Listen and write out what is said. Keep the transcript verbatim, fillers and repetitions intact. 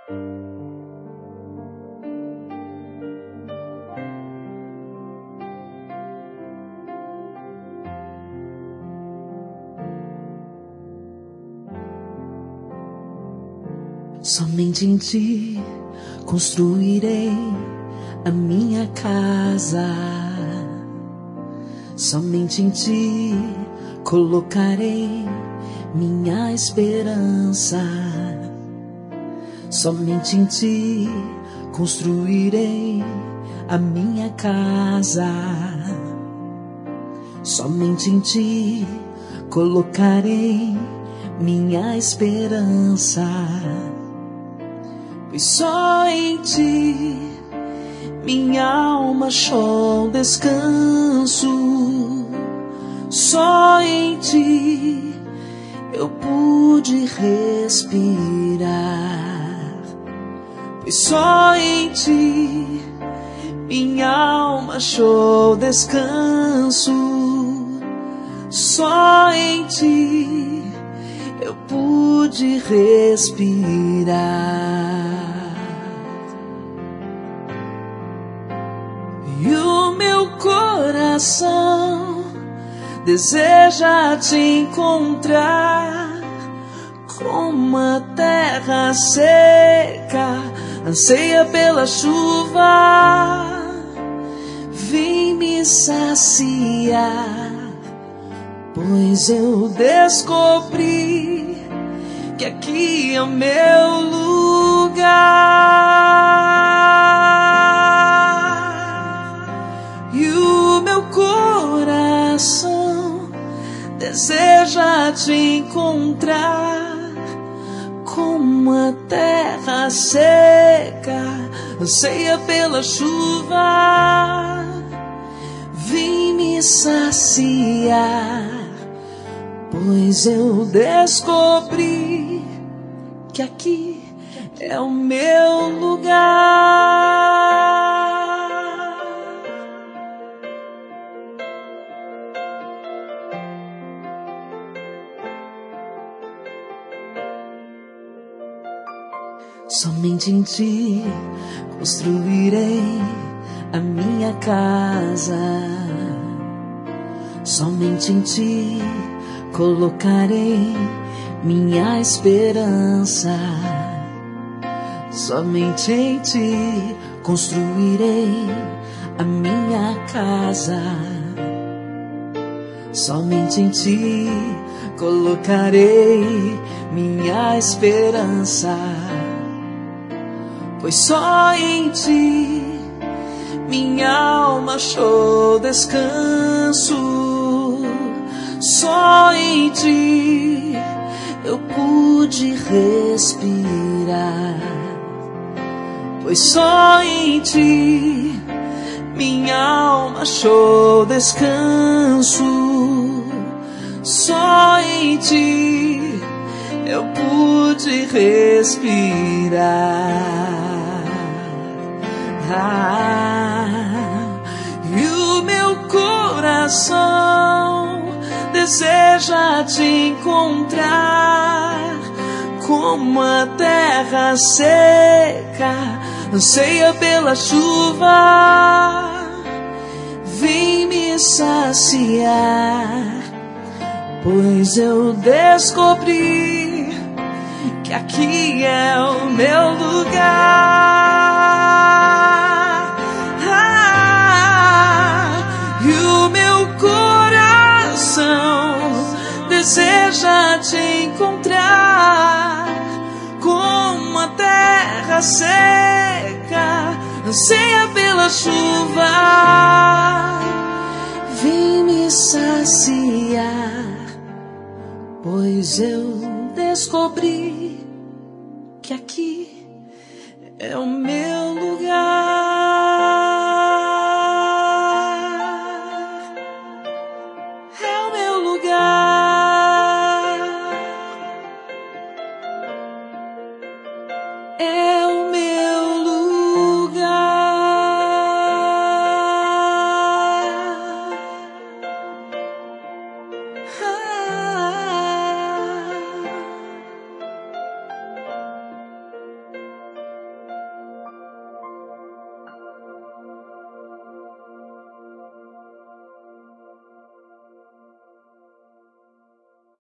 Somente em ti construirei a minha casa. Somente em ti colocarei minha esperança. Somente em ti construirei a minha casa. Somente em ti colocarei minha esperança. Pois só em ti minha alma achou descanso. Só em ti eu pude respirar. Pois só em ti minha alma achou descanso. Só em ti eu pude respirar. E o meu coração deseja te encontrar, como a terra seca anseia pela chuva. Vem me saciar, pois eu descobri que aqui é o meu lugar. E o meu coração deseja te encontrar, como a terra seca anseia pela chuva. Vem me saciar, pois eu descobri que aqui é o meu lugar. Somente em ti construirei a minha casa. Somente em ti colocarei minha esperança. Somente em ti construirei a minha casa. Somente em ti colocarei minha esperança. Pois só em ti minha alma achou descanso. Só em ti eu pude respirar. Pois só em ti minha alma achou descanso. Só em ti eu pude respirar. Ah, e o meu coração deseja te encontrar, como a terra seca anseia pela chuva. Vem me saciar, pois eu descobri que aqui é o meu lugar. E o meu coração deseja te encontrar, como a terra seca anseia pela chuva. Vem me saciar, pois eu descobri que aqui é o meu lugar.